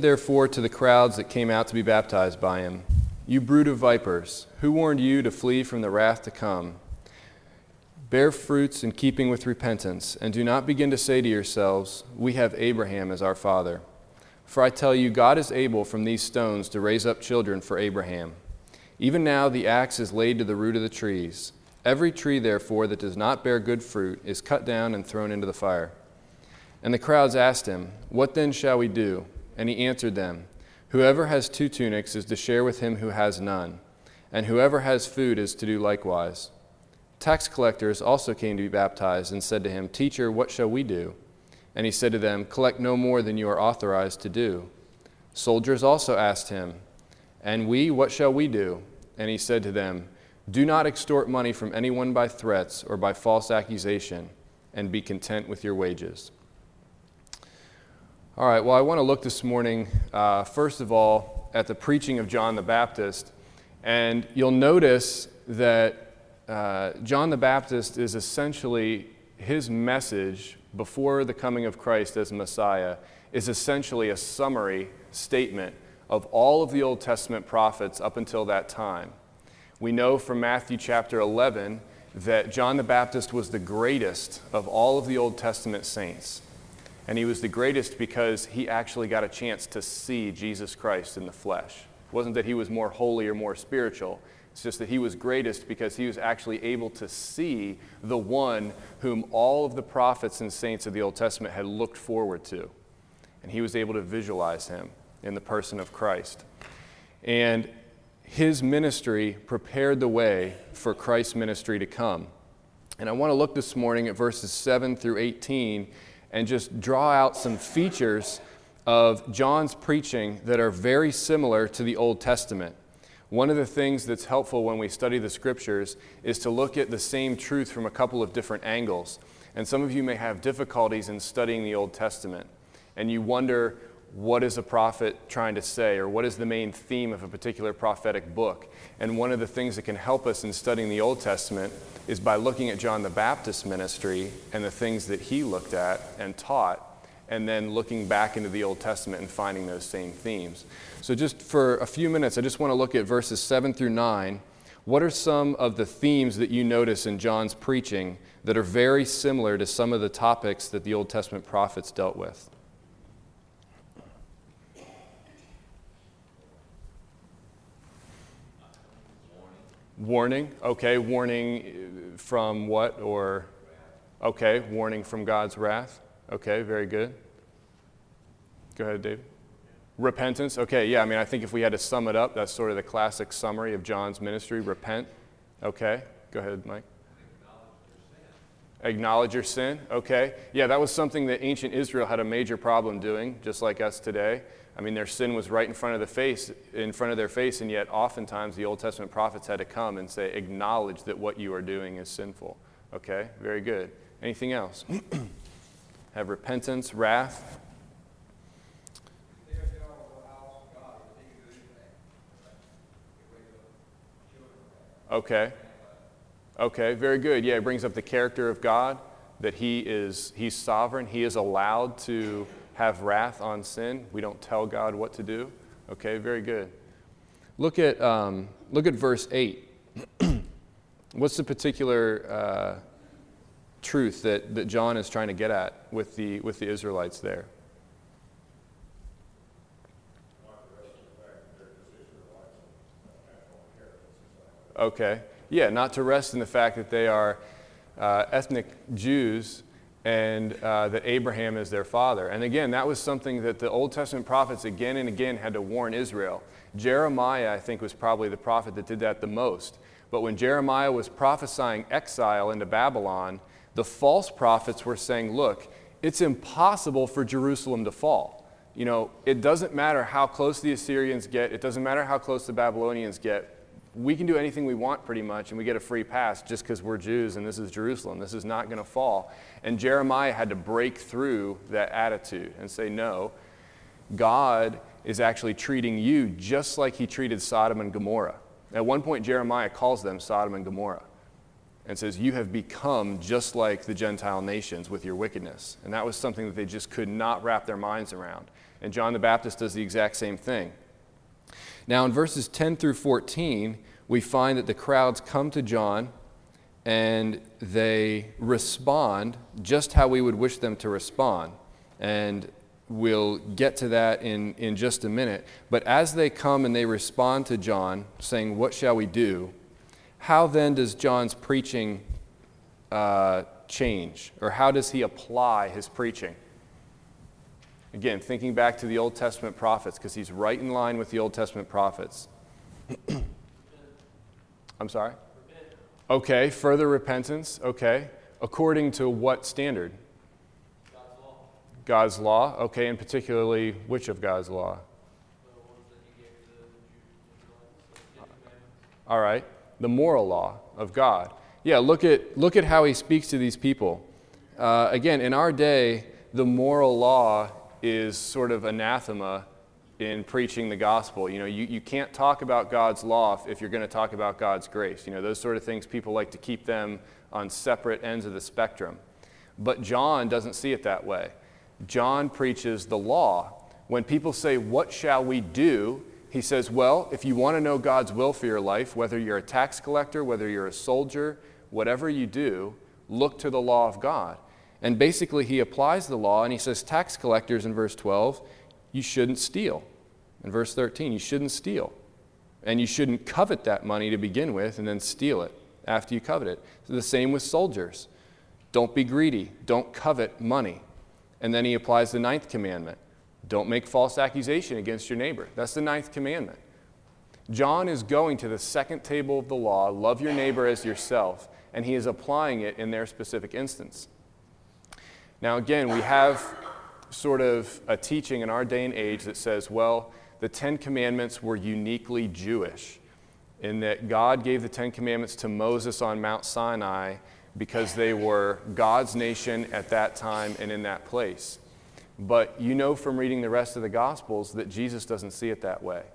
therefore to the crowds that came out to be baptized by him, "You brood of vipers, who warned you to flee from the wrath to come? Bear fruits in keeping with repentance, and do not begin to say to yourselves, 'We have Abraham as our father.' For I tell you, God is able from these stones to raise up children for Abraham. Even now the axe is laid to the root of the trees. Every tree, therefore, that does not bear good fruit is cut down and thrown into the fire." And the crowds asked him, "What then shall we do?" And he answered them, "Whoever has 2 tunics is to share with him who has none, and whoever has food is to do likewise." Tax collectors also came to be baptized and said to him, "Teacher, what shall we do?" And he said to them, "Collect no more than you are authorized to do." Soldiers also asked him, "And we, what shall we do?" And he said to them, "Do not extort money from anyone by threats or by false accusation, and be content with your wages." All right, well, I want to look this morning, first of all, at the preaching of John the Baptist. And you'll notice that John the Baptist is essentially, his message before the coming of Christ as Messiah is essentially a summary statement of all of the Old Testament prophets up until that time. We know from Matthew chapter 11 that John the Baptist was the greatest of all of the Old Testament saints. And he was the greatest because he actually got a chance to see Jesus Christ in the flesh. It wasn't that he was more holy or more spiritual. It's just that he was greatest because he was actually able to see the one whom all of the prophets and saints of the Old Testament had looked forward to. And he was able to visualize him in the person of Christ. And his ministry prepared the way for Christ's ministry to come. And I want to look this morning at verses 7 through 18 and just draw out some features of John's preaching that are very similar to the Old Testament. One of the things that's helpful when we study the Scriptures is to look at the same truth from a couple of different angles. And some of you may have difficulties in studying the Old Testament, and you wonder, what is a prophet trying to say, or what is the main theme of a particular prophetic book? And one of the things that can help us in studying the Old Testament is by looking at John the Baptist's ministry and the things that he looked at and taught, and then looking back into the Old Testament and finding those same themes. So just for a few minutes, I just want to look at verses 7 through 9. What are some of the themes that you notice in John's preaching that are very similar to some of the topics that the Old Testament prophets dealt with? Warning. Okay, warning from what? Or, okay, warning from God's wrath. Okay, very good. Go ahead, Dave. Repentance. Okay, yeah, I mean, I think if we had to sum it up, that's sort of the classic summary of John's ministry. Repent. Okay, go ahead, Mike. Acknowledge your sin. Okay, yeah, that was something that ancient Israel had a major problem doing, just like us today. I mean, their sin was right in front of their face, and yet oftentimes the Old Testament prophets had to come and say, acknowledge that what you are doing is sinful. Okay, very good. Anything else? Have repentance, wrath. Okay. Okay, very good. Yeah, it brings up the character of God, that he's sovereign. He is allowed to have wrath on sin. We don't tell God what to do. Okay, very good. Look at verse 8. What's the particular truth that John is trying to get at with the Israelites there? Okay. Yeah, not to rest in the fact that they are ethnic Jews and that Abraham is their father. And again, that was something that the Old Testament prophets again and again had to warn Israel. Jeremiah, I think, was probably the prophet that did that the most. But when Jeremiah was prophesying exile into Babylon, the false prophets were saying, look, it's impossible for Jerusalem to fall. You know, it doesn't matter how close the Assyrians get. It doesn't matter how close the Babylonians get. We can do anything we want pretty much, and we get a free pass just because we're Jews and this is Jerusalem. This is not going to fall. And Jeremiah had to break through that attitude and say, no, God is actually treating you just like he treated Sodom and Gomorrah. At one point, Jeremiah calls them Sodom and Gomorrah. and says, you have become just like the Gentile nations with your wickedness. And that was something that they just could not wrap their minds around. And John the Baptist does the exact same thing. Now in verses 10 through 14, we find that the crowds come to John and they respond just how we would wish them to respond. And we'll get to that in just a minute. But as they come and they respond to John, saying, what shall we do? How then does John's preaching change? Or how does he apply his preaching? Again, thinking back to the Old Testament prophets, because he's right in line with the Old Testament prophets. I'm sorry? Repent. Okay, further repentance. Okay. According to what standard? God's law. God's law. Okay, and particularly which of God's law? The ones that he gave to the Israelites. All right. The moral law of God. Yeah, look at how he speaks to these people. Again, in our day, the moral law is sort of anathema in preaching the gospel. You know, you can't talk about God's law if you're going to talk about God's grace. You know, those sort of things, people like to keep them on separate ends of the spectrum. But John doesn't see it that way. John preaches the law. When people say, what shall we do? He says, well, if you want to know God's will for your life, whether you're a tax collector, whether you're a soldier, whatever you do, look to the law of God. And basically he applies the law and he says, tax collectors in verse 12, you shouldn't steal. In verse 13, you shouldn't steal. And you shouldn't covet that money to begin with and then steal it after you covet it. So the same with soldiers. Don't be greedy. Don't covet money. And then he applies the 9th commandment. Don't make false accusation against your neighbor. That's the 9th commandment. John is going to the second table of the law, love your neighbor as yourself, and he is applying it in their specific instance. Now again, we have sort of a teaching in our day and age that says, well, the 10 Commandments were uniquely Jewish in that God gave the 10 Commandments to Moses on Mount Sinai because they were God's nation at that time and in that place. But you know from reading the rest of the Gospels that Jesus doesn't see it that way.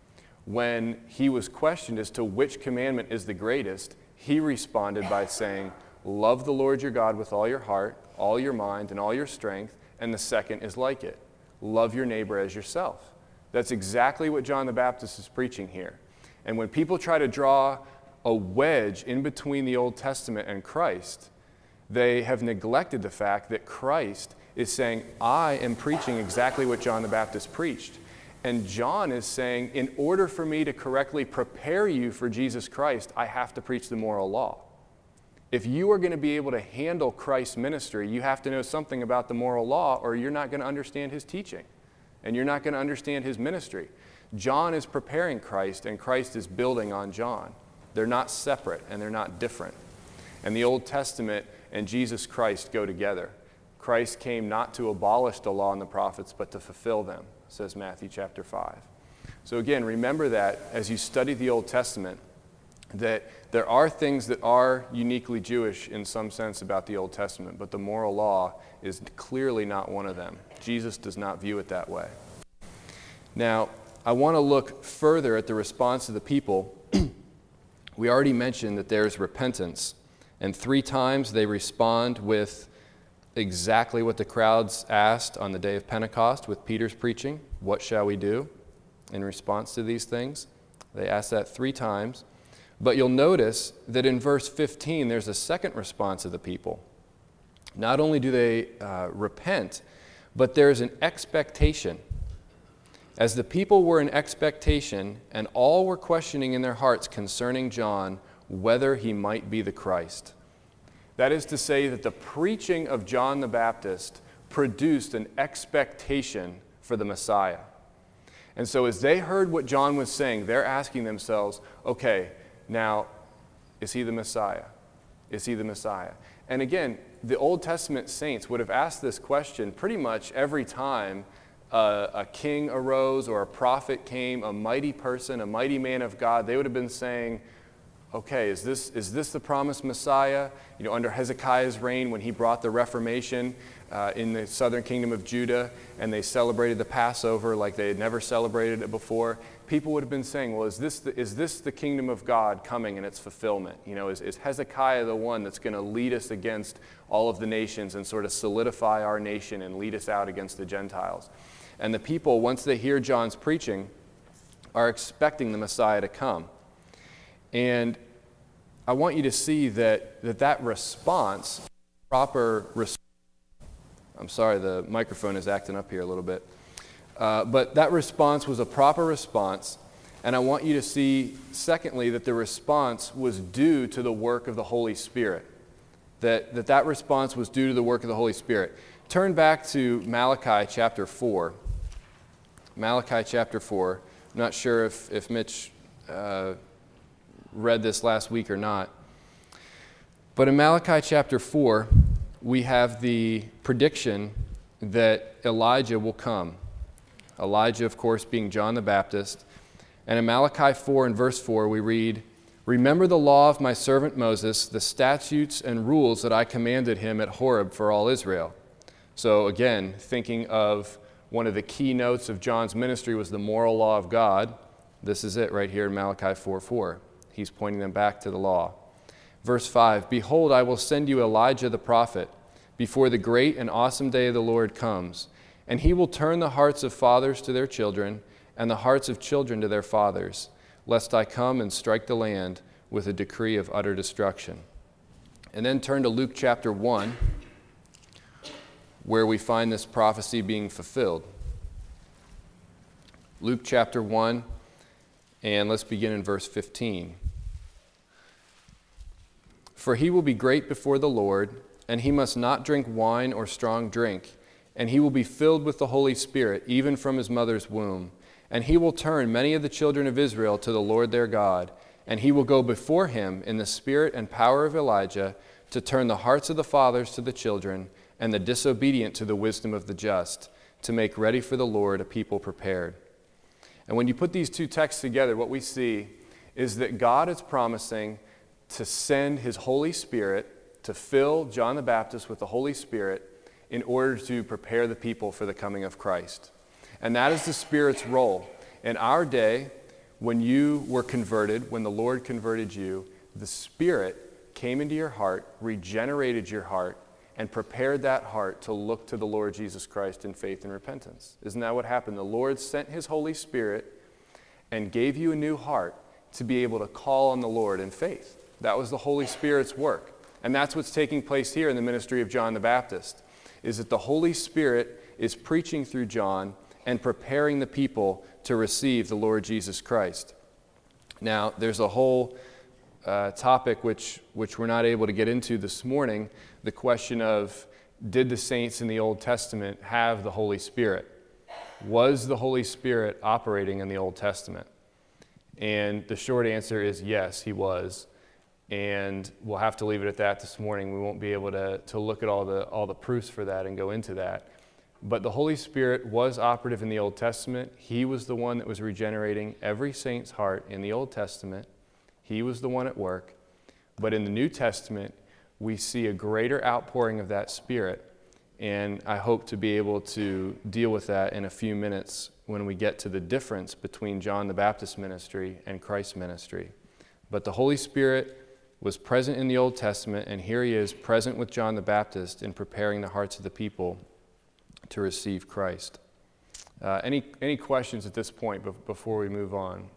When he was questioned as to which commandment is the greatest, he responded by saying, love the Lord your God with all your heart, all your mind, and all your strength, and the second is like it. Love your neighbor as yourself. That's exactly what John the Baptist is preaching here. And when people try to draw a wedge in between the Old Testament and Christ, they have neglected the fact that Christ is saying, I am preaching exactly what John the Baptist preached. And John is saying, in order for me to correctly prepare you for Jesus Christ, I have to preach the moral law. If you are going to be able to handle Christ's ministry, you have to know something about the moral law, or you're not going to understand his teaching, and you're not going to understand his ministry. John is preparing Christ, and Christ is building on John. They're not separate, and they're not different. And the Old Testament and Jesus Christ go together. Christ came not to abolish the law and the prophets, but to fulfill them, says Matthew chapter 5. So again, remember that as you study the Old Testament, that there are things that are uniquely Jewish in some sense about the Old Testament, but the moral law is clearly not one of them. Jesus does not view it that way. Now, I want to look further at the response of the people. We already mentioned that there's repentance, and 3 times they respond with exactly what the crowds asked on the day of Pentecost with Peter's preaching. What shall we do in response to these things? They asked that 3 times. But you'll notice that in verse 15, there's a second response of the people. Not only do they repent, but there's an expectation. As the people were in expectation, and all were questioning in their hearts concerning John whether he might be the Christ. That is to say that the preaching of John the Baptist produced an expectation for the Messiah. And so as they heard what John was saying, they're asking themselves, okay, now, is he the Messiah? Is he the Messiah? And again, the Old Testament saints would have asked this question pretty much every time a king arose or a prophet came, a mighty person, a mighty man of God. They would have been saying, okay, is this the promised Messiah? Under Hezekiah's reign, when he brought the Reformation in the southern kingdom of Judah, and they celebrated the Passover like they had never celebrated it before, people would have been saying, well, is this the kingdom of God coming in its fulfillment? Is Hezekiah the one that's going to lead us against all of the nations and sort of solidify our nation and lead us out against the Gentiles? And the people, once they hear John's preaching, are expecting the Messiah to come. And I want you to see that response, proper response, I'm sorry, the microphone is acting up here a little bit. But that response was a proper response. And I want you to see, secondly, that the response was due to the work of the Holy Spirit. That response was due to the work of the Holy Spirit. Turn back to Malachi chapter 4. Malachi chapter 4. I'm not sure if Mitch read this last week or not. But in Malachi chapter 4, we have the prediction that Elijah will come. Elijah, of course, being John the Baptist. And in Malachi 4 and verse 4, we read, "Remember the law of my servant Moses, the statutes and rules that I commanded him at Horeb for all Israel." So again, thinking of one of the keynotes of John's ministry was the moral law of God. This is it right here in Malachi 4:4. He's pointing them back to the law. Verse 5, "Behold, I will send you Elijah the prophet before the great and awesome day of the Lord comes, and he will turn the hearts of fathers to their children and the hearts of children to their fathers, lest I come and strike the land with a decree of utter destruction." And then turn to Luke chapter 1, where we find this prophecy being fulfilled. Luke chapter 1, and let's begin in verse 15. "For he will be great before the Lord, and he must not drink wine or strong drink, and he will be filled with the Holy Spirit, even from his mother's womb. And he will turn many of the children of Israel to the Lord their God, and he will go before him in the spirit and power of Elijah to turn the hearts of the fathers to the children, and the disobedient to the wisdom of the just, to make ready for the Lord a people prepared." And when you put these two texts together, what we see is that God is promising to send his Holy Spirit to fill John the Baptist with the Holy Spirit in order to prepare the people for the coming of Christ. And that is the Spirit's role. In our day, when you were converted, when the Lord converted you, the Spirit came into your heart, regenerated your heart, and prepared that heart to look to the Lord Jesus Christ in faith and repentance. Isn't that what happened? The Lord sent his Holy Spirit and gave you a new heart to be able to call on the Lord in faith. That was the Holy Spirit's work. And that's what's taking place here in the ministry of John the Baptist, is that the Holy Spirit is preaching through John and preparing the people to receive the Lord Jesus Christ. Now, there's a whole topic which we're not able to get into this morning, the question of, did the saints in the Old Testament have the Holy Spirit? Was the Holy Spirit operating in the Old Testament? And the short answer is yes, he was. And we'll have to leave it at that this morning. We won't be able to look at all the proofs for that and go into that. But the Holy Spirit was operative in the Old Testament. He was the one that was regenerating every saint's heart in the Old Testament. He was the one at work. But in the New Testament, we see a greater outpouring of that Spirit. And I hope to be able to deal with that in a few minutes when we get to the difference between John the Baptist's ministry and Christ's ministry. But the Holy Spirit was present in the Old Testament, and here he is present with John the Baptist in preparing the hearts of the people to receive Christ. Any questions at this point before we move on?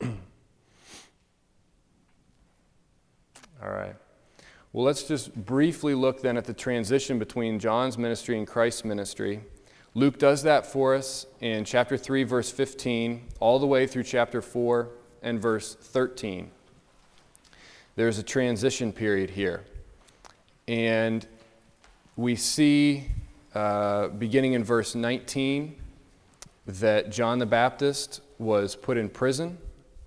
All right. Well, let's just briefly look then at the transition between John's ministry and Christ's ministry. Luke does that for us in chapter 3, verse 15, all the way through chapter 4 and verse 13. There's a transition period here. And we see, beginning in verse 19, that John the Baptist was put in prison.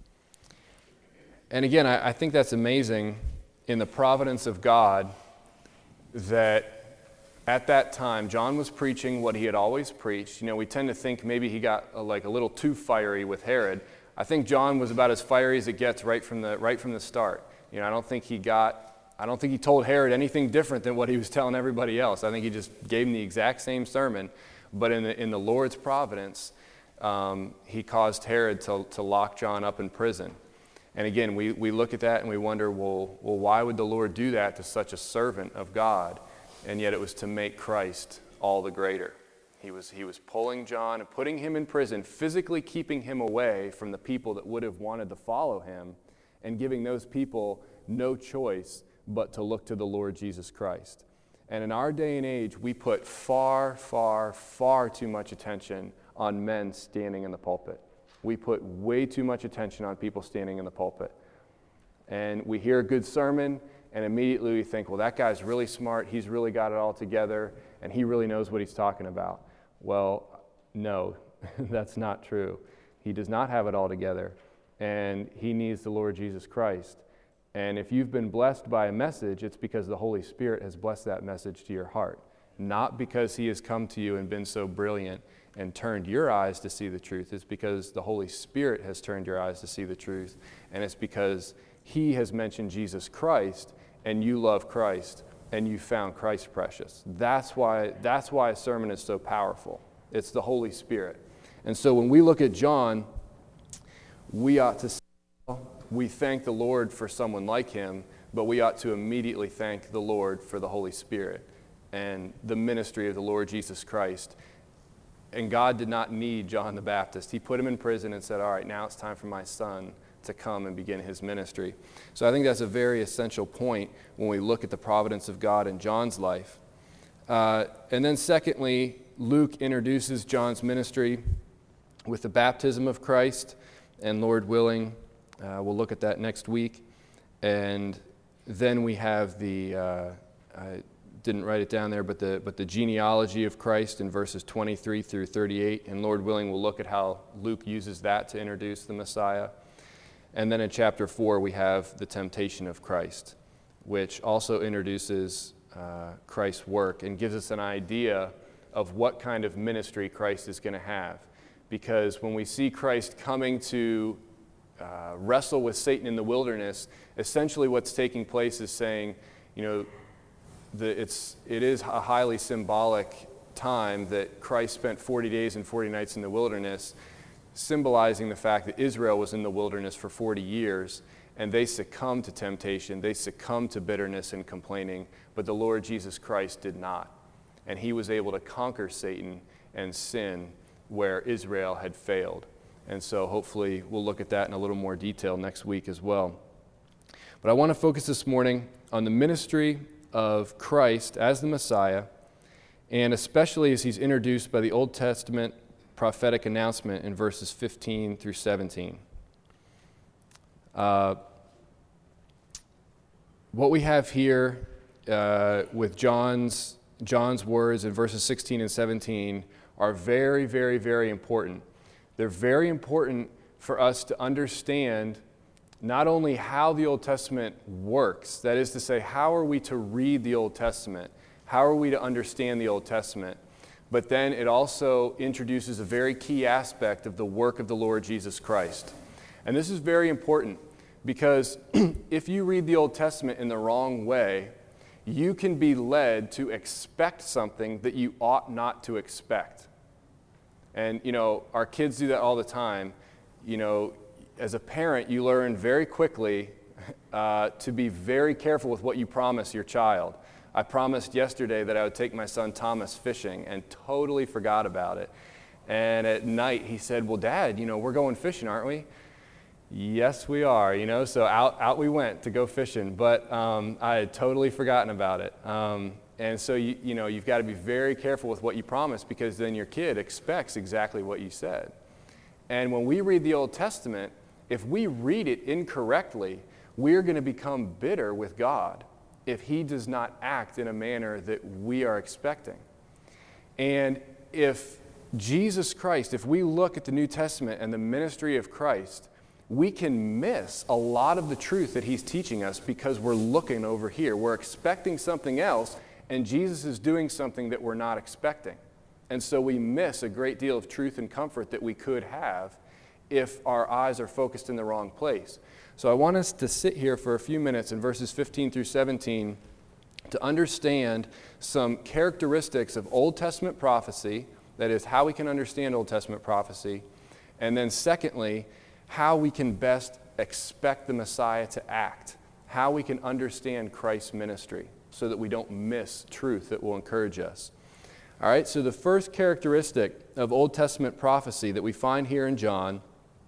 And again, I think that's amazing in the providence of God, that at that time, John was preaching what he had always preached. We tend to think maybe he got a little too fiery with Herod. I think John was about as fiery as it gets right from the start. I don't think he told Herod anything different than what he was telling everybody else. I think he just gave him the exact same sermon, but in the Lord's providence, he caused Herod to lock John up in prison. And again, we look at that and we wonder, well, why would the Lord do that to such a servant of God? And yet it was to make Christ all the greater. He was pulling John and putting him in prison, physically keeping him away from the people that would have wanted to follow him, and giving those people no choice but to look to the Lord Jesus Christ. And in our day and age, we put far, far, far too much attention on men standing in the pulpit. We put way too much attention on people standing in the pulpit. And we hear a good sermon, and immediately we think, well, that guy's really smart, he's really got it all together, and he really knows what he's talking about. Well, no, that's not true. He does not have it all together, and he needs the Lord Jesus Christ. And if you've been blessed by a message, it's because the Holy Spirit has blessed that message to your heart, not because he has come to you and been so brilliant and turned your eyes to see the truth. It's because the Holy Spirit has turned your eyes to see the truth, and it's because he has mentioned Jesus Christ, and you love Christ, and you found Christ precious. That's why a sermon is so powerful. It's the Holy Spirit. And so when we look at John, we ought to say, we thank the Lord for someone like him, but we ought to immediately thank the Lord for the Holy Spirit and the ministry of the Lord Jesus Christ. And God did not need John the Baptist. He put him in prison and said, all right, now it's time for my son to come and begin his ministry. So I think that's a very essential point when we look at the providence of God in John's life. And then secondly, Luke introduces John's ministry with the baptism of Christ, and Lord willing, we'll look at that next week. And then we have I didn't write it down there, but the genealogy of Christ in verses 23 through 38. And Lord willing, we'll look at how Luke uses that to introduce the Messiah. And then in chapter 4, we have the temptation of Christ, which also introduces Christ's work and gives us an idea of what kind of ministry Christ is going to have. Because when we see Christ coming to wrestle with Satan in the wilderness, essentially what's taking place is saying, it is a highly symbolic time that Christ spent 40 days and 40 nights in the wilderness, symbolizing the fact that Israel was in the wilderness for 40 years, and they succumbed to temptation, they succumbed to bitterness and complaining, but the Lord Jesus Christ did not. And he was able to conquer Satan and sin where Israel had failed. And so hopefully we'll look at that in a little more detail next week as well. But I want to focus this morning on the ministry of Christ as the Messiah, and especially as he's introduced by the Old Testament prophetic announcement in verses 15 through 17. What we have here with John's words in verses 16 and 17 are very, very, very important. They're very important for us to understand not only how the Old Testament works, that is to say, how are we to read the Old Testament? How are we to understand the Old Testament? But then it also introduces a very key aspect of the work of the Lord Jesus Christ. And this is very important because if you read the Old Testament in the wrong way, you can be led to expect something that you ought not to expect. And, our kids do that all the time. As a parent, you learn very quickly to be very careful with what you promise your child. I promised yesterday that I would take my son Thomas fishing and totally forgot about it. And at night he said, well, Dad, we're going fishing, aren't we? Yes, we are, so out we went to go fishing, but I had totally forgotten about it. And so, you've got to be very careful with what you promise, because then your kid expects exactly what you said. And when we read the Old Testament, if we read it incorrectly, we're going to become bitter with God if he does not act in a manner that we are expecting. And if Jesus Christ, if we look at the New Testament and the ministry of Christ, we can miss a lot of the truth that he's teaching us because we're looking over here. We're expecting something else, and Jesus is doing something that we're not expecting. And so we miss a great deal of truth and comfort that we could have if our eyes are focused in the wrong place. So I want us to sit here for a few minutes in verses 15 through 17 to understand some characteristics of Old Testament prophecy, that is, how we can understand Old Testament prophecy, and then secondly, how we can best expect the Messiah to act, how we can understand Christ's ministry so that we don't miss truth that will encourage us. All right, so the first characteristic of Old Testament prophecy that we find here in John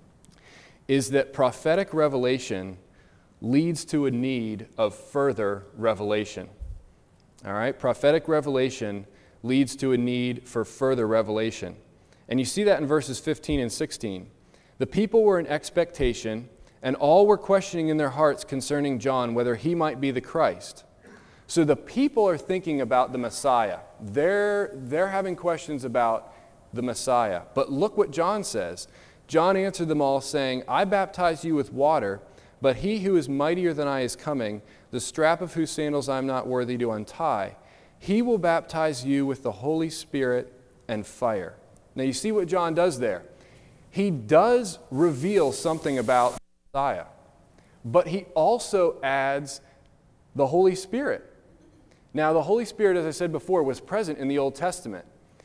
is that prophetic revelation leads to a need of further revelation. All right, prophetic revelation leads to a need for further revelation. And you see that in verses 15 and 16. The people were in expectation, and all were questioning in their hearts concerning John whether he might be the Christ. So the people are thinking about the Messiah. They're having questions about the Messiah. But look what John says. John answered them all, saying, I baptize you with water, but he who is mightier than I is coming, the strap of whose sandals I am not worthy to untie. He will baptize you with the Holy Spirit and fire. Now you see what John does there. He does reveal something about the Messiah, but he also adds the Holy Spirit. Now the Holy Spirit, as I said before, was present in the Old Testament,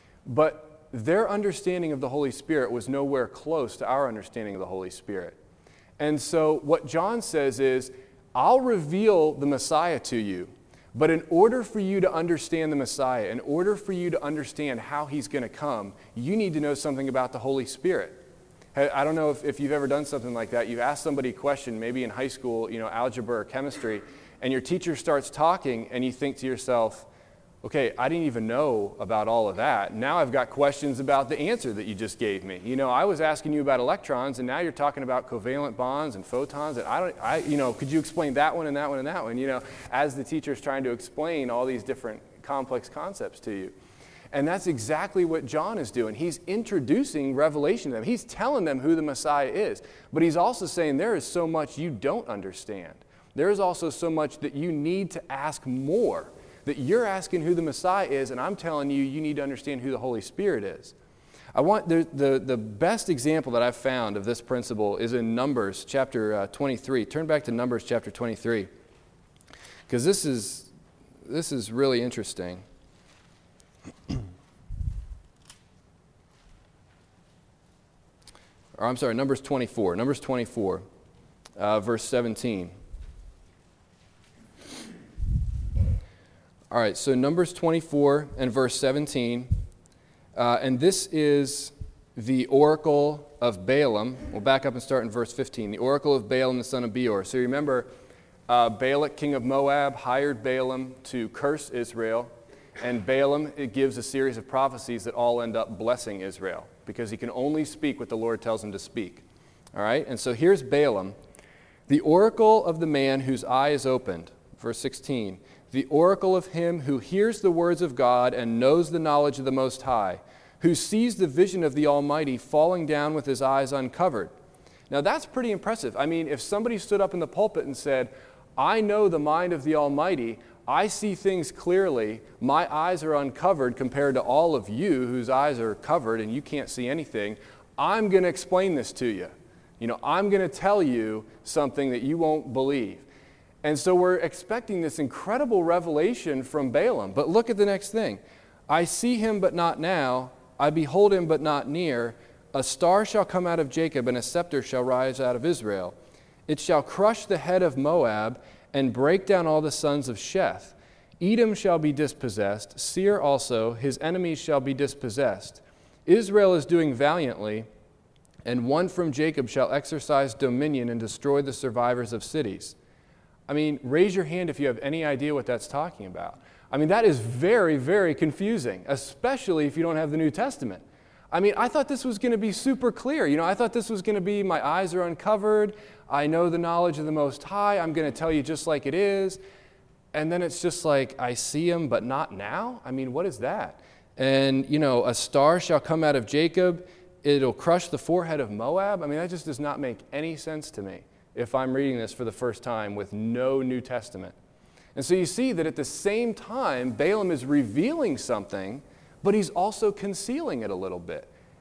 but their understanding of the Holy Spirit was nowhere close to our understanding of the Holy Spirit. And so what John says is, I'll reveal the Messiah to you, but in order for you to understand the Messiah, in order for you to understand how he's going to come, you need to know something about the Holy Spirit. I don't know if you've ever done something like that. You've asked somebody a question, maybe in high school, algebra or chemistry, and your teacher starts talking, and you think to yourself, okay, I didn't even know about all of that. Now I've got questions about the answer that you just gave me. I was asking you about electrons, and now you're talking about covalent bonds and photons, and could you explain that one and that one and that one? As the teacher's trying to explain all these different complex concepts to you. And that's exactly what John is doing. He's introducing revelation to them. He's telling them who the Messiah is. But he's also saying there is so much you don't understand. There is also so much that you need to ask more. That you're asking who the Messiah is, and I'm telling you, you need to understand who the Holy Spirit is. I want the best example that I've found of this principle is in Numbers chapter 23. Turn back to Numbers chapter 23, because this is really interesting. Or I'm sorry, Numbers 24. Numbers 24, verse 17. All right, so Numbers 24 and verse 17, and this is the oracle of Balaam. We'll back up and start in verse 15. The oracle of Balaam, the son of Beor. So you remember, Balak, king of Moab, hired Balaam to curse Israel, and Balaam gives a series of prophecies that all end up blessing Israel, because he can only speak what the Lord tells him to speak. All right, and so here's Balaam, the oracle of the man whose eye is opened, verse 16. The oracle of him who hears the words of God and knows the knowledge of the Most High, who sees the vision of the Almighty falling down with his eyes uncovered. Now that's pretty impressive. I mean, if somebody stood up in the pulpit and said, I know the mind of the Almighty, I see things clearly, my eyes are uncovered compared to all of you whose eyes are covered and you can't see anything, I'm going to explain this to you. I'm going to tell you something that you won't believe. And so we're expecting this incredible revelation from Balaam. But look at the next thing. I see him, but not now. I behold him, but not near. A star shall come out of Jacob, and a scepter shall rise out of Israel. It shall crush the head of Moab and break down all the sons of Sheth. Edom shall be dispossessed. Seir also, his enemies shall be dispossessed. Israel is doing valiantly, and one from Jacob shall exercise dominion and destroy the survivors of cities. I mean, raise your hand if you have any idea what that's talking about. I mean, that is very, very confusing, especially if you don't have the New Testament. I mean, I thought this was going to be super clear. I thought this was going to be, my eyes are uncovered, I know the knowledge of the Most High, I'm going to tell you just like it is. And then it's just like, I see him, but not now? I mean, what is that? And, a star shall come out of Jacob, it'll crush the forehead of Moab. I mean, that just does not make any sense to me if I'm reading this for the first time with no New Testament. And so you see that at the same time, Balaam is revealing something, but he's also concealing it a little bit.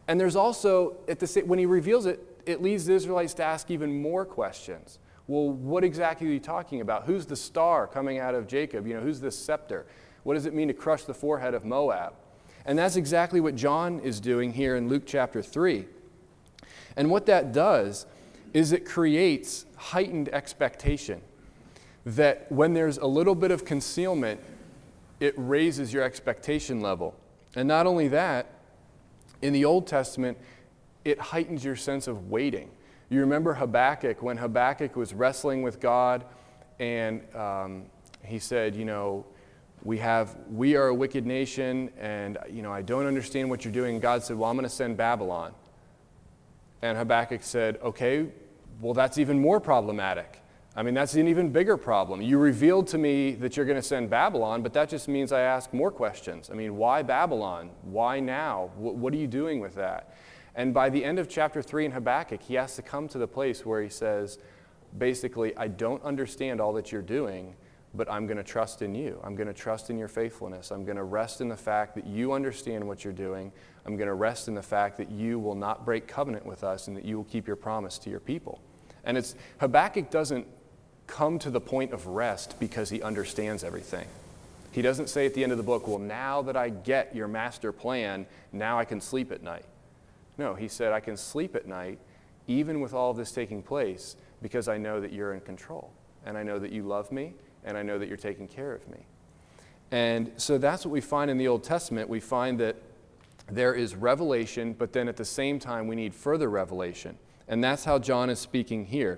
And there's also, when he reveals it, it leads the Israelites to ask even more questions. Well, what exactly are you talking about? Who's the star coming out of Jacob? Who's this scepter? What does it mean to crush the forehead of Moab? And that's exactly what John is doing here in Luke chapter 3. And what that does is it creates heightened expectation. That when there's a little bit of concealment, it raises your expectation level. And not only that, in the Old Testament, it heightens your sense of waiting. You remember Habakkuk, when Habakkuk was wrestling with God, and he said, we are a wicked nation, and I don't understand what you're doing. And God said, well, I'm going to send Babylon. And Habakkuk said, okay, well, that's even more problematic. That's an even bigger problem. You revealed to me that you're going to send Babylon, but that just means I ask more questions. Why Babylon? Why now? What are you doing with that? And by the end of chapter 3 in Habakkuk, he has to come to the place where he says, basically, I don't understand all that you're doing, but I'm going to trust in you. I'm going to trust in your faithfulness. I'm going to rest in the fact that you understand what you're doing. I'm going to rest in the fact that you will not break covenant with us and that you will keep your promise to your people. And Habakkuk doesn't come to the point of rest because he understands everything. He doesn't say at the end of the book, well, now that I get your master plan, now I can sleep at night. No, he said, I can sleep at night, even with all of this taking place, because I know that you're in control. And I know that you love me, and I know that you're taking care of me. And so that's what we find in the Old Testament. We find that there is revelation, but then at the same time, we need further revelation. And that's how John is speaking here.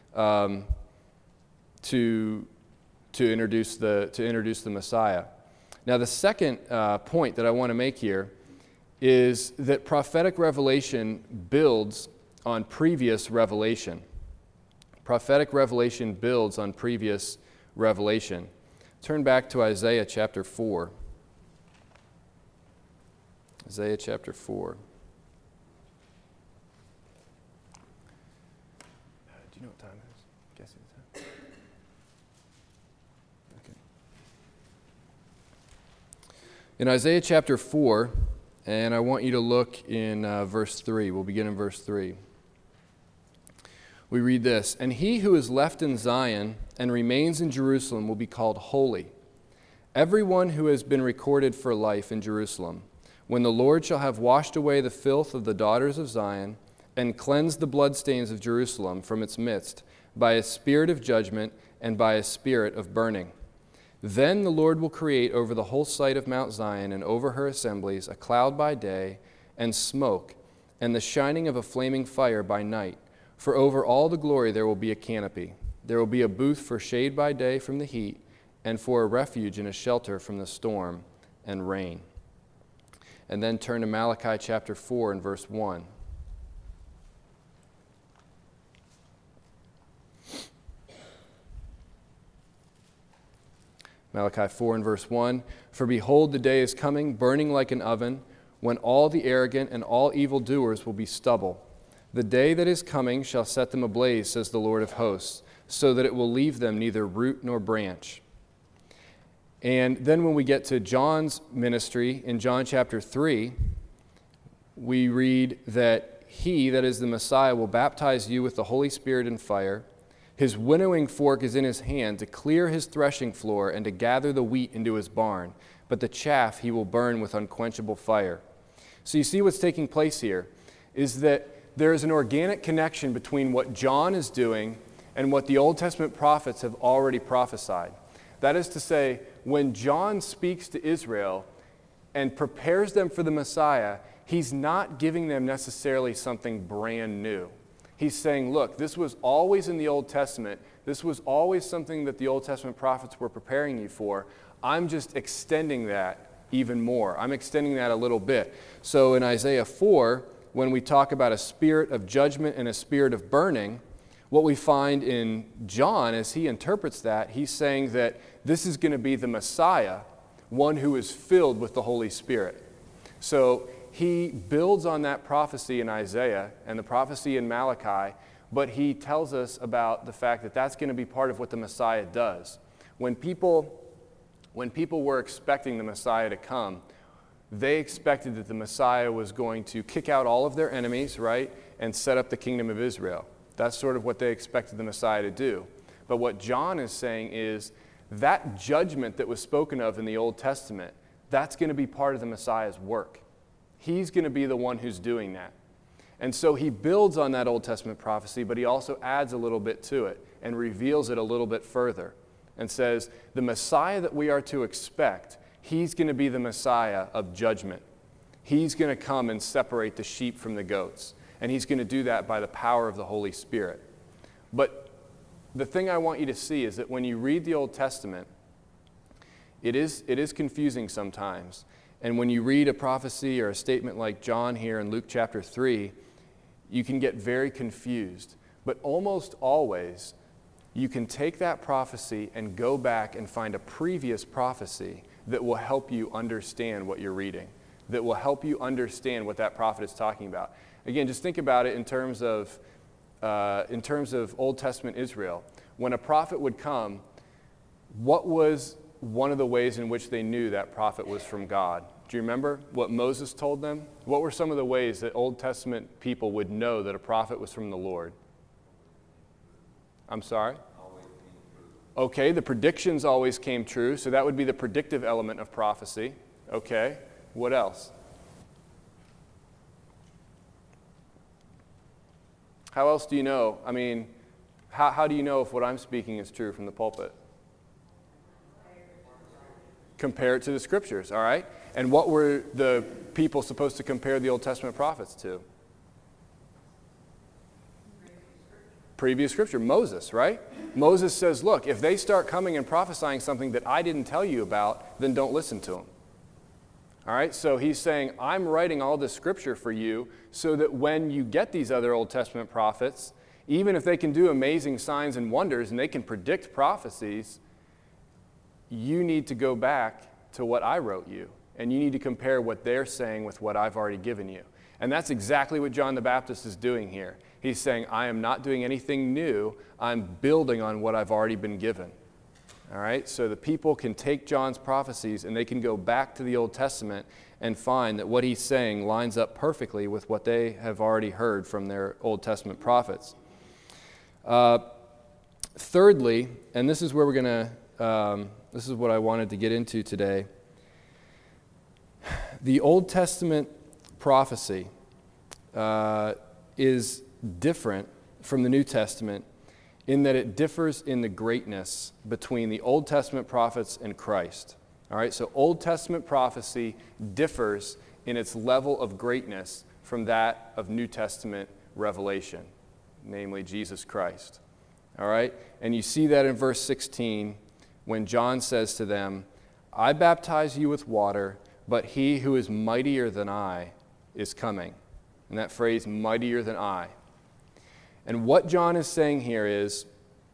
To introduce the Messiah. Now, the second point that I want to make here is that prophetic revelation builds on previous revelation. Prophetic revelation builds on previous revelation. Turn back to Isaiah chapter 4. Isaiah chapter 4. Do you know what time it is? Guessing the time. Okay. In Isaiah chapter 4, and I want you to look in verse 3. We'll begin in verse 3. We read this, "And he who is left in Zion and remains in Jerusalem will be called holy, everyone who has been recorded for life in Jerusalem, when the Lord shall have washed away the filth of the daughters of Zion and cleansed the bloodstains of Jerusalem from its midst by a spirit of judgment and by a spirit of burning. Then the Lord will create over the whole site of Mount Zion and over her assemblies a cloud by day and smoke and the shining of a flaming fire by night. For over all the glory there will be a canopy. There will be a booth for shade by day from the heat and for a refuge and a shelter from the storm and rain." And then turn to Malachi chapter 4 and verse 1. Malachi 4 and verse 1, "For behold, the day is coming, burning like an oven, when all the arrogant and all evildoers will be stubble. The day that is coming shall set them ablaze, says the Lord of hosts, so that it will leave them neither root nor branch." And then when we get to John's ministry in John chapter 3, we read that he, that is the Messiah, will baptize you with the Holy Spirit and fire. His winnowing fork is in his hand to clear his threshing floor and to gather the wheat into his barn, but the chaff he will burn with unquenchable fire. So you see what's taking place here is that there is an organic connection between what John is doing and what the Old Testament prophets have already prophesied. That is to say, when John speaks to Israel and prepares them for the Messiah, he's not giving them necessarily something brand new. He's saying, look, this was always in the Old Testament. This was always something that the Old Testament prophets were preparing you for. I'm just extending that even more. I'm extending that a little bit. So in Isaiah 4, when we talk about a spirit of judgment and a spirit of burning, what we find in John as he interprets that, he's saying that this is going to be the Messiah, one who is filled with the Holy Spirit. So he builds on that prophecy in Isaiah and the prophecy in Malachi, but he tells us about the fact that that's going to be part of what the Messiah does. When people were expecting the Messiah to come, they expected that the Messiah was going to kick out all of their enemies, right, and set up the kingdom of Israel. That's sort of what they expected the Messiah to do. But what John is saying is that judgment that was spoken of in the Old Testament, that's going to be part of the Messiah's work. He's going to be the one who's doing that. And so he builds on that Old Testament prophecy, but he also adds a little bit to it and reveals it a little bit further and says, the Messiah that we are to expect, he's going to be the Messiah of judgment. He's going to come and separate the sheep from the goats. And he's going to do that by the power of the Holy Spirit. But the thing I want you to see is that when you read the Old Testament, it is confusing sometimes. And when you read a prophecy or a statement like John here in Luke chapter 3, you can get very confused. But almost always, you can take that prophecy and go back and find a previous prophecy that will help you understand what you're reading, that will help you understand what that prophet is talking about. Again, just think about it in terms of Old Testament Israel. When a prophet would come, what was one of the ways in which they knew that prophet was from God? Do you remember what Moses told them? What were some of the ways that Old Testament people would know that a prophet was from the Lord? I'm sorry? Okay, the predictions always came true, so that would be the predictive element of prophecy. Okay, what else? How else do you know? I mean, how do you know if what I'm speaking is true from the pulpit? Compare it to the Scriptures, all right? And what were the people supposed to compare the Old Testament prophets to? Previous Scripture, Moses, right? Moses says, look, if they start coming and prophesying something that I didn't tell you about, then don't listen to them. All right, so he's saying, I'm writing all this Scripture for you so that when you get these other Old Testament prophets, even if they can do amazing signs and wonders and they can predict prophecies, you need to go back to what I wrote you, and you need to compare what they're saying with what I've already given you. And that's exactly what John the Baptist is doing here. He's saying, I am not doing anything new. I'm building on what I've already been given. All right, so the people can take John's prophecies and they can go back to the Old Testament and find that what he's saying lines up perfectly with what they have already heard from their Old Testament prophets. Thirdly, and this is where we're going to, this is what I wanted to get into today. The Old Testament prophecy is different from the New Testament in that it differs in the greatness between the Old Testament prophets and Christ. All right, so Old Testament prophecy differs in its level of greatness from that of New Testament revelation, namely Jesus Christ. All right, and you see that in verse 16 when John says to them, I baptize you with water, but he who is mightier than I is coming. And that phrase, mightier than I. And what John is saying here is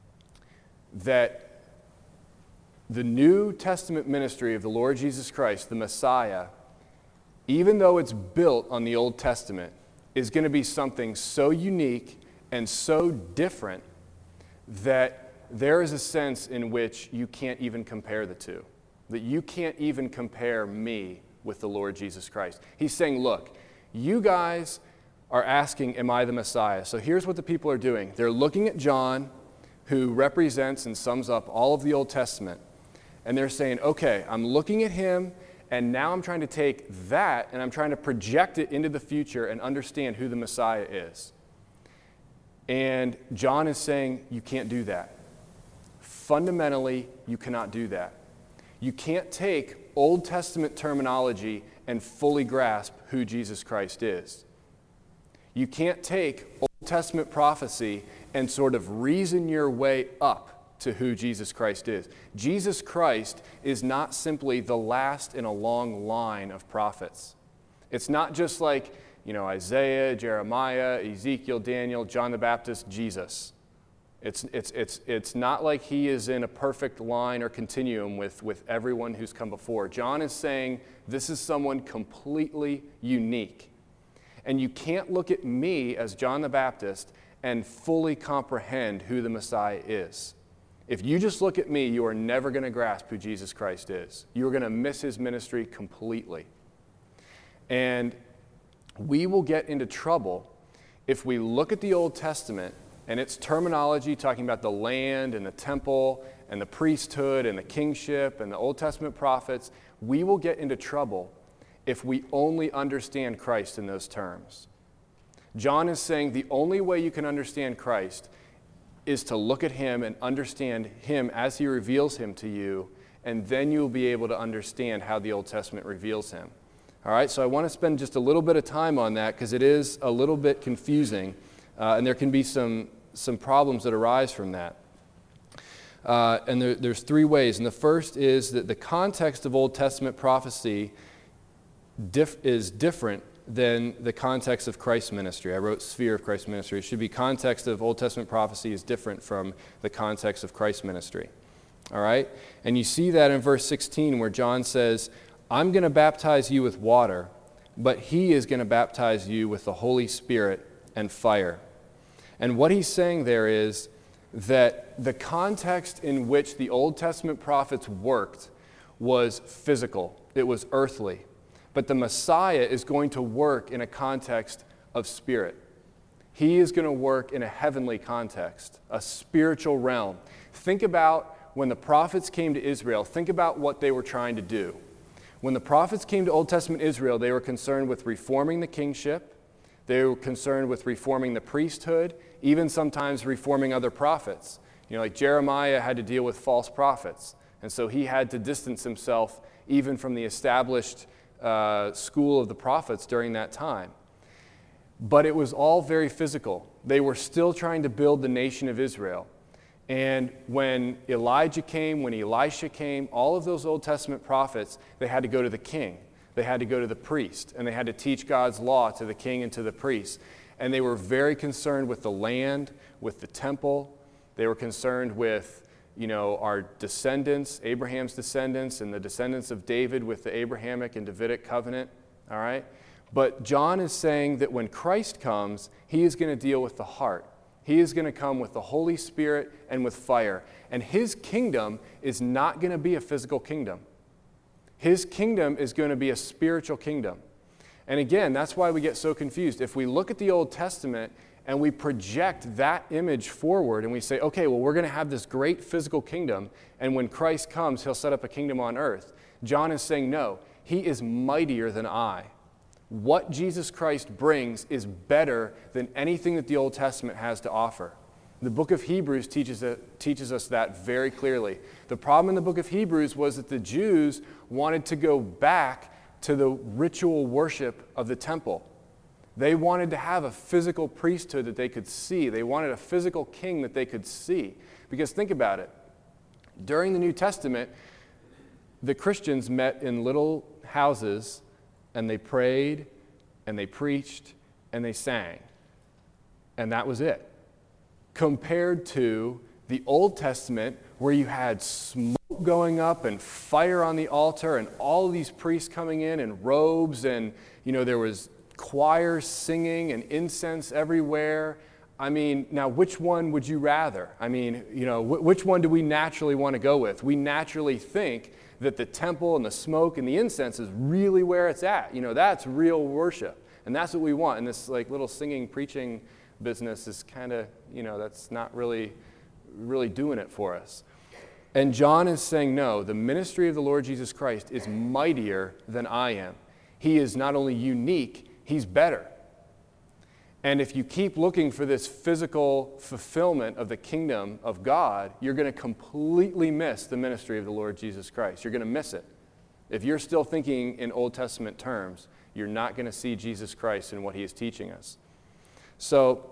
that the New Testament ministry of the Lord Jesus Christ, the Messiah, even though it's built on the Old Testament, is going to be something so unique and so different that there is a sense in which you can't even compare the two. That you can't even compare me with the Lord Jesus Christ. He's saying, look, you guys are asking, am I the Messiah? So here's what the people are doing. They're looking at John, who represents and sums up all of the Old Testament, and they're saying, okay, I'm looking at him, and now I'm trying to take that, and I'm trying to project it into the future and understand who the Messiah is. And John is saying, you can't do that. Fundamentally, you cannot do that. You can't take Old Testament terminology and fully grasp who Jesus Christ is. You can't take Old Testament prophecy and sort of reason your way up to who Jesus Christ is. Jesus Christ is not simply the last in a long line of prophets. It's not just like, Isaiah, Jeremiah, Ezekiel, Daniel, John the Baptist, Jesus. It's not like he is in a perfect line or continuum with everyone who's come before. John is saying this is someone completely unique. And you can't look at me as John the Baptist and fully comprehend who the Messiah is. If you just look at me, you are never going to grasp who Jesus Christ is. You are going to miss his ministry completely. And we will get into trouble if we look at the Old Testament and its terminology talking about the land and the temple and the priesthood and the kingship and the Old Testament prophets. We will get into trouble if we only understand Christ in those terms. John is saying the only way you can understand Christ is to look at him and understand him as he reveals him to you, and then you'll be able to understand how the Old Testament reveals him. All right, so I want to spend just a little bit of time on that because it is a little bit confusing, and there can be some problems that arise from that. And there's three ways. And the first is that the context of Old Testament prophecy is different than the context of Christ's ministry. I wrote sphere of Christ's ministry. It should be context of Old Testament prophecy is different from the context of Christ's ministry. All right? And you see that in verse 16 where John says, I'm going to baptize you with water, but he is going to baptize you with the Holy Spirit and fire. And what he's saying there is that the context in which the Old Testament prophets worked was physical. It was earthly. But the Messiah is going to work in a context of spirit. He is going to work in a heavenly context, a spiritual realm. Think about when the prophets came to Israel, think about what they were trying to do. When the prophets came to Old Testament Israel, they were concerned with reforming the kingship. They were concerned with reforming the priesthood, even sometimes reforming other prophets. You know, like Jeremiah had to deal with false prophets. And so he had to distance himself even from the established school of the prophets during that time. But it was all very physical. They were still trying to build the nation of Israel. And when Elijah came, when Elisha came, all of those Old Testament prophets, they had to go to the king. They had to go to the priest, and they had to teach God's law to the king and to the priest. And they were very concerned with the land, with the temple. They were concerned with, our descendants, Abraham's descendants, and the descendants of David with the Abrahamic and Davidic covenant, all right? But John is saying that when Christ comes, he is going to deal with the heart. He is going to come with the Holy Spirit and with fire. And his kingdom is not going to be a physical kingdom. His kingdom is going to be a spiritual kingdom. And again, that's why we get so confused. If we look at the Old Testament and we project that image forward and we say, okay, well, we're going to have this great physical kingdom, and when Christ comes, he'll set up a kingdom on earth. John is saying, no, he is mightier than I. What Jesus Christ brings is better than anything that the Old Testament has to offer. The book of Hebrews teaches us that very clearly. The problem in the book of Hebrews was that the Jews wanted to go back to the ritual worship of the temple. They wanted to have a physical priesthood that they could see. They wanted a physical king that they could see. Because think about it. During the New Testament, the Christians met in little houses and they prayed and they preached and they sang. And that was it. Compared to the Old Testament, where you had smoke going up and fire on the altar and all of these priests coming in robes, and there was choirs singing and incense everywhere. I mean, now which one would you rather? I mean, which one do we naturally want to go with? We naturally think that the temple and the smoke and the incense is really where it's at. That's real worship. And that's what we want. And this little singing, preaching business is kind of, that's not really doing it for us. And John is saying, no, the ministry of the Lord Jesus Christ is mightier than I am. He is not only unique, he's better. And if you keep looking for this physical fulfillment of the kingdom of God, you're going to completely miss the ministry of the Lord Jesus Christ. You're going to miss it. If you're still thinking in Old Testament terms, you're not going to see Jesus Christ in what he is teaching us. So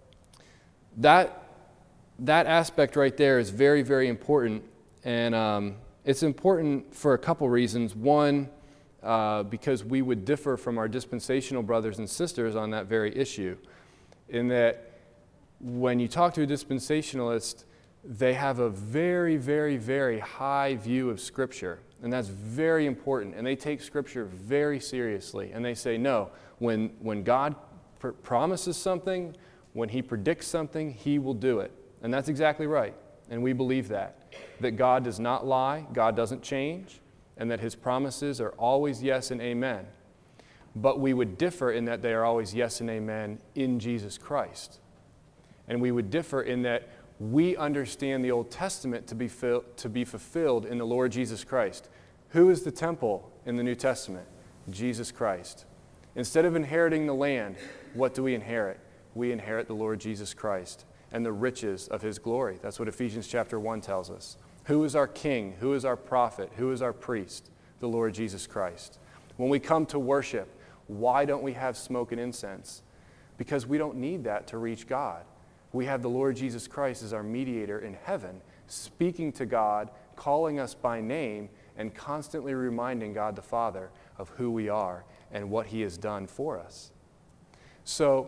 that aspect right there is very, very important. And it's important for a couple reasons. One, because we would differ from our dispensational brothers and sisters on that very issue, in that when you talk to a dispensationalist, they have a very, very, very high view of Scripture, and that's very important, and they take Scripture very seriously, and they say, no, when God promises something, when he predicts something, he will do it, and that's exactly right, and we believe that God does not lie, God doesn't change, and that his promises are always yes and amen. but we would differ in that they are always yes and amen in Jesus Christ. And we would differ in that we understand the Old Testament to be fulfilled in the Lord Jesus Christ. Who is the temple in the New Testament? Jesus Christ. Instead of inheriting the land, what do we inherit? We inherit the Lord Jesus Christ and the riches of his glory. That's what Ephesians chapter 1 tells us. Who is our king? Who is our prophet? Who is our priest? The Lord Jesus Christ. When we come to worship, why don't we have smoke and incense? Because we don't need that to reach God. We have the Lord Jesus Christ as our mediator in heaven, speaking to God, calling us by name, and constantly reminding God the Father of who we are and what he has done for us. So,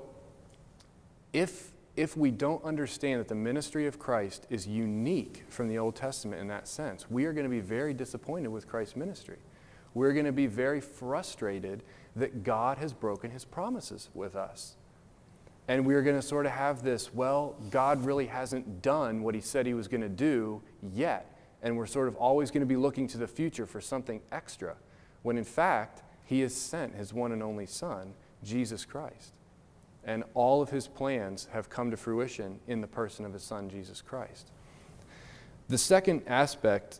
if we don't understand that the ministry of Christ is unique from the Old Testament in that sense, we are going to be very disappointed with Christ's ministry. We're going to be very frustrated that God has broken his promises with us. And we're going to sort of have this, well, God really hasn't done what he said he was going to do yet. And we're sort of always going to be looking to the future for something extra, when in fact, he has sent his one and only Son, Jesus Christ. And all of his plans have come to fruition in the person of his Son, Jesus Christ. The second aspect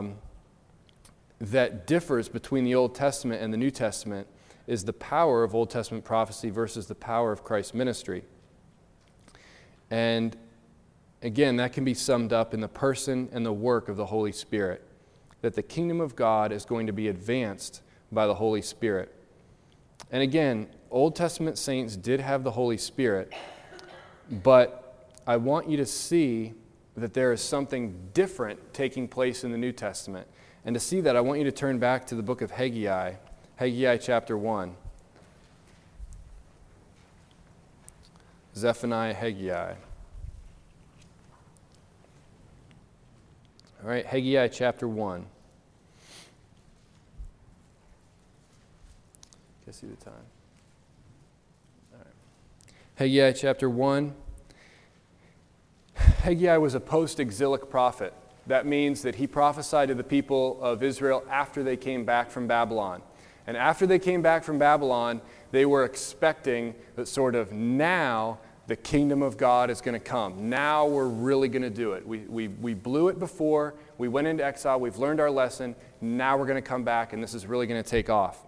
that differs between the Old Testament and the New Testament is the power of Old Testament prophecy versus the power of Christ's ministry. And again, that can be summed up in the person and the work of the Holy Spirit, that the kingdom of God is going to be advanced by the Holy Spirit. And again, Old Testament saints did have the Holy Spirit, but I want you to see that there is something different taking place in the New Testament. And to see that, I want you to turn back to the book of Haggai, Haggai chapter 1. Zephaniah, Haggai. All right, Haggai chapter 1. Can I see the time? All right. Haggai chapter 1. Haggai was a post-exilic prophet. That means that he prophesied to the people of Israel after they came back from Babylon. And after they came back from Babylon, they were expecting that sort of now the kingdom of God is going to come. Now we're really going to do it. We blew it before. We went into exile. We've learned our lesson. Now we're going to come back, and this is really going to take off.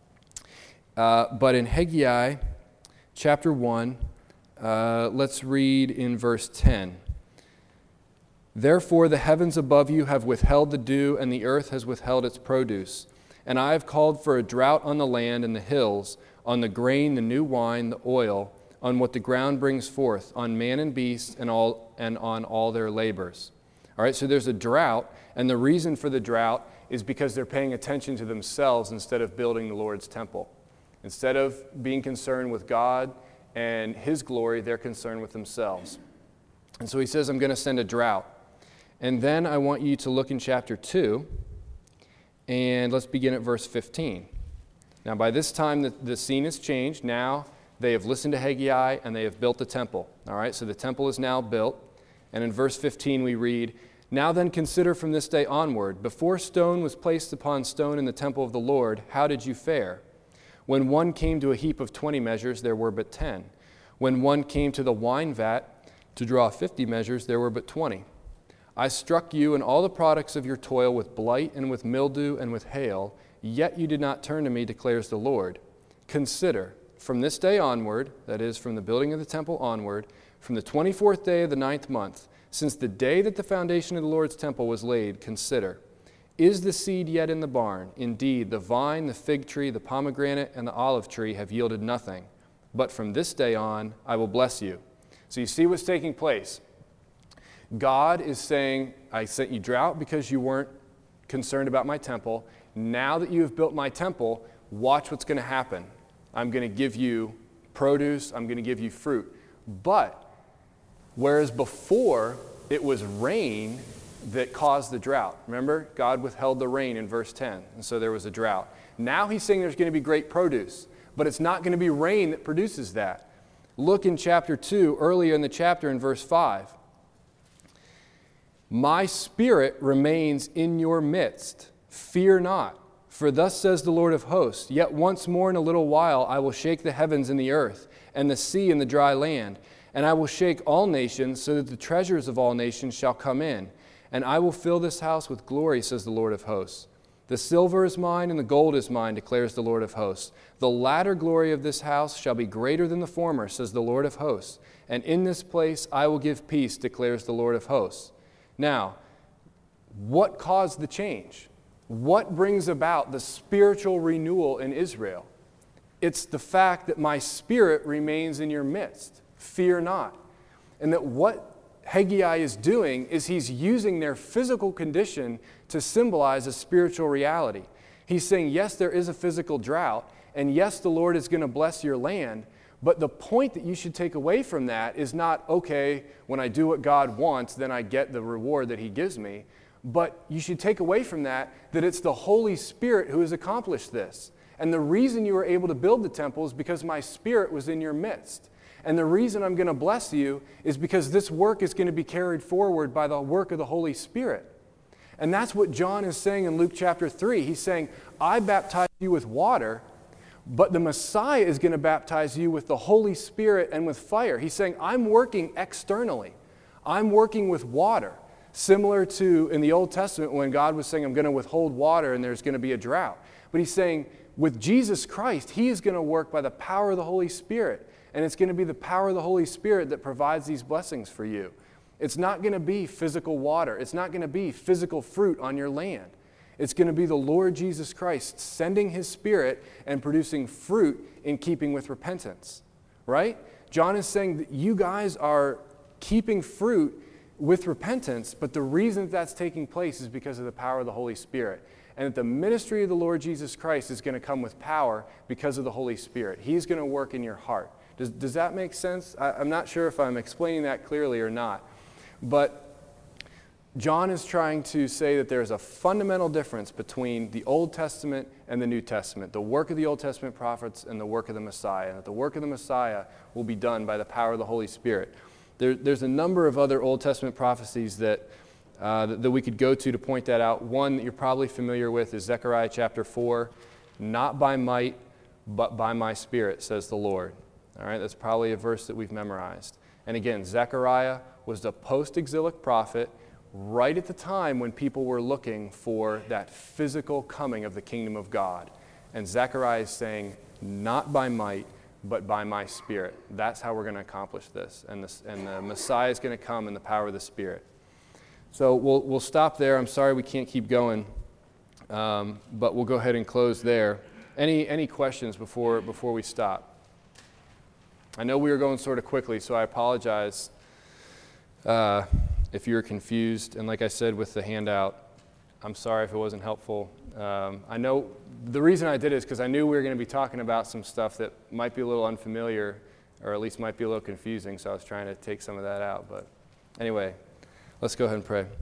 But in Haggai chapter 1, let's read in verse 10. Therefore the heavens above you have withheld the dew, and the earth has withheld its produce. And I have called for a drought on the land and the hills, on the grain, the new wine, the oil, on what the ground brings forth, on man and beast, and on all their labors. All right, so there's a drought, and the reason for the drought is because they're paying attention to themselves instead of building the Lord's temple. Instead of being concerned with God and his glory, they're concerned with themselves. And so he says, I'm going to send a drought. And then I want you to look in chapter 2, and let's begin at verse 15. Now, by this time, the scene has changed. Now, they have listened to Haggai, and they have built the temple. All right, so the temple is now built. And in verse 15, we read, Now then consider from this day onward, before stone was placed upon stone in the temple of the Lord, how did you fare? When one came to a heap of 20 measures, there were but 10. When one came to the wine vat to draw 50 measures, there were but 20. I struck you and all the products of your toil with blight and with mildew and with hail, yet you did not turn to me, declares the Lord. Consider, from this day onward, that is, from the building of the temple onward, from the 24th day of the 9th month, since the day that the foundation of the Lord's temple was laid, consider, is the seed yet in the barn? Indeed, the vine, the fig tree, the pomegranate, and the olive tree have yielded nothing. But from this day on, I will bless you. So you see what's taking place. God is saying, I sent you drought because you weren't concerned about my temple. Now that you have built my temple, watch what's going to happen. I'm going to give you produce. I'm going to give you fruit. But whereas before it was rain that caused the drought. Remember, God withheld the rain in verse 10, and so there was a drought. Now he's saying there's going to be great produce, but it's not going to be rain that produces that. Look in chapter 2, earlier in the chapter in verse 5. My spirit remains in your midst. Fear not, For thus says the Lord of hosts, yet once more in a little while I will shake the heavens and the earth, and the sea and the dry land, and I will shake all nations, so that the treasures of all nations shall come in. And I will fill this house with glory, says the Lord of hosts. The silver is mine, and the gold is mine, declares the Lord of hosts. The latter glory of this house shall be greater than the former, says the Lord of hosts. And in this place I will give peace, declares the Lord of hosts. Now, what caused the change? What brings about the spiritual renewal in Israel? It's the fact that my spirit remains in your midst. Fear not. And that what Haggai is doing is he's using their physical condition to symbolize a spiritual reality. He's saying, yes, there is a physical drought, and yes, the Lord is going to bless your land, but the point that you should take away from that is not, okay, when I do what God wants, then I get the reward that he gives me. But you should take away from that it's the Holy Spirit who has accomplished this. And the reason you were able to build the temple is because my Spirit was in your midst. And the reason I'm going to bless you is because this work is going to be carried forward by the work of the Holy Spirit. And that's what John is saying in Luke chapter 3. He's saying, I baptize you with water, but the Messiah is going to baptize you with the Holy Spirit and with fire. He's saying, I'm working externally. I'm working with water. Similar to in the Old Testament when God was saying, I'm going to withhold water and there's going to be a drought. But he's saying, with Jesus Christ, he is going to work by the power of the Holy Spirit. And it's going to be the power of the Holy Spirit that provides these blessings for you. It's not going to be physical water. It's not going to be physical fruit on your land. It's going to be the Lord Jesus Christ sending his Spirit and producing fruit in keeping with repentance. Right? John is saying that you guys are keeping fruit with repentance, but the reason that's taking place is because of the power of the Holy Spirit. And that the ministry of the Lord Jesus Christ is going to come with power because of the Holy Spirit. He's going to work in your heart. Does that make sense? I'm not sure if I'm explaining that clearly or not. But John is trying to say that there's a fundamental difference between the Old Testament and the New Testament, the work of the Old Testament prophets and the work of the Messiah. And that the work of the Messiah will be done by the power of the Holy Spirit. There's a number of other Old Testament prophecies that we could go to point that out. One that you're probably familiar with is Zechariah chapter 4. Not by might, but by my Spirit, says the Lord. All right, that's probably a verse that we've memorized. And again, Zechariah was the post-exilic prophet right at the time when people were looking for that physical coming of the kingdom of God. And Zechariah is saying, not by might, but by my Spirit. That's how we're going to accomplish this. And the Messiah is going to come in the power of the Spirit. So we'll stop there. I'm sorry we can't keep going, but we'll go ahead and close there. Any questions before we stop? I know we were going sort of quickly, so I apologize if you were confused. And like I said with the handout, I'm sorry if it wasn't helpful. I know the reason I did it is because I knew we were going to be talking about some stuff that might be a little unfamiliar, or at least might be a little confusing, so I was trying to take some of that out. But anyway, let's go ahead and pray.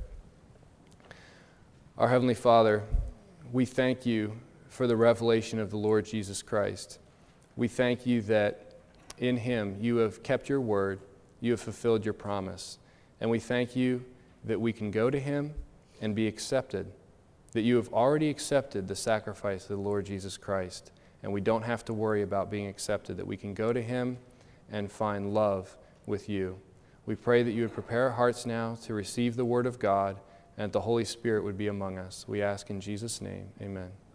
Our Heavenly Father, we thank you for the revelation of the Lord Jesus Christ. We thank you that in him you have kept your word, you have fulfilled your promise. And we thank you that we can go to him and be accepted, that you have already accepted the sacrifice of the Lord Jesus Christ, and we don't have to worry about being accepted, that we can go to him and find love with you. We pray that you would prepare our hearts now to receive the word of God, and that the Holy Spirit would be among us. We ask in Jesus' name, amen.